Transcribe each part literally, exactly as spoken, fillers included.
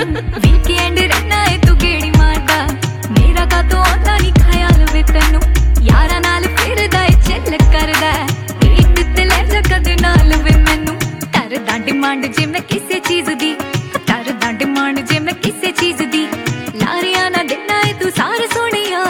weekend रहना है तू गेड़ी मारदा मेरा का तो आंदा नहीं ख्याल वे तैनू यारा नाल फिरदा है चिल करदा एक ते ले जा कदे नाल वे मैनू करदा डिमांड जे मैं किसी चीज दी करदा डिमांड जे मैं किसी चीज दी लारिया ना देना है तू सारे सोनिया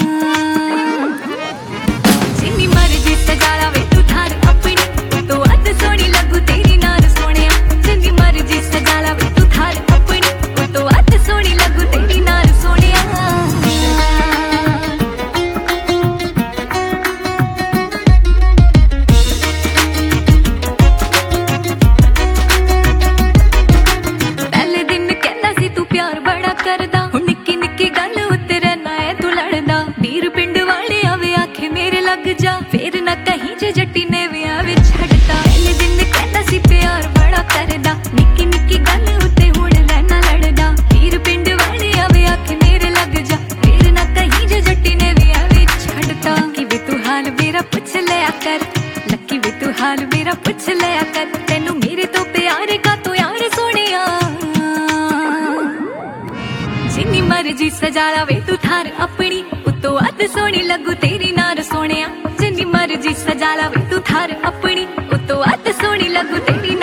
जिन्नी मर्जी सजा ला वे तू थार अपनी तो अद सोनी लगू तेरी नार सोनिया जिन्नी मर्जी सजा ला वे तू थार अपनी तो अद सोनी लगू तेरी नार सोनिया पहले दिन कहना सी तू प्यार बड़ा करदा हुण निक्की निक्की गल उत्ते रहना है तू लड़दा वीर पिंड वाले आवे आखे मेरे लग जा फिर ना कहीं जे जट्टी ने विआह विच छड़ता पहले दिन कहना सी प्यार बड़ा करदा निक्की निक्की गल उत्ते हुण रहना लड़दा वीर पिंड वाले आवे आखे मेरे लग जा फिर ना कहीं जे जट्टी ने विआह विच छड़ता कि वे तू हाल मेरा पूछ लिया कर लकी वे तू हाल मेरा पूछ लिया कर तेनू मेरे तो प्यार का तो यार सोनिया जिन्नी मर्जी सजा ला वे तू थार अपनी उतो अद सोनी लगू तेरी नार सोनिया जिन्नी मर्जी सजा ला वे तू थार अपनी उतो अद सोनी लगू तेरी